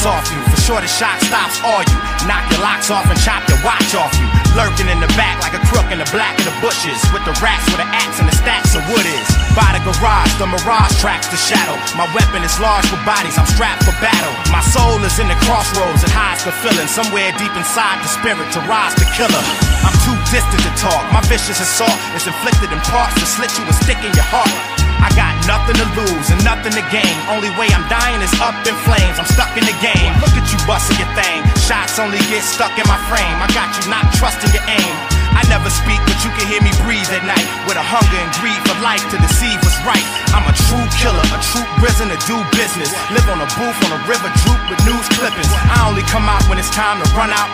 rocks off you. For sure the shot stops all you. Knock your locks off and chop your watch off you. Lurking in the back like a crook in the black of the bushes. With the rats with an axe and the stacks of wood is. By the garage, the mirage tracks the shadow. My weapon is large for bodies, I'm strapped for battle. My soul is in the crossroads, it hides the feeling. Somewhere deep inside the spirit to rise the killer. I'm too distant to talk, my vicious assault is inflicted in parts to slit you a stick in your heart. I got nothing to lose and nothing to gain. Only way I'm dying is up in flames. I'm stuck in the game. Look at you busting your thing. Shots only get stuck in my frame. I got you not trusting your aim. I never speak, but you can hear me breathe at night. With a hunger and greed for life to deceive what's right. I'm a true killer, a true prison to do business. Live on a booth on a river, droop with news clippings. I only come out when it's time to run out.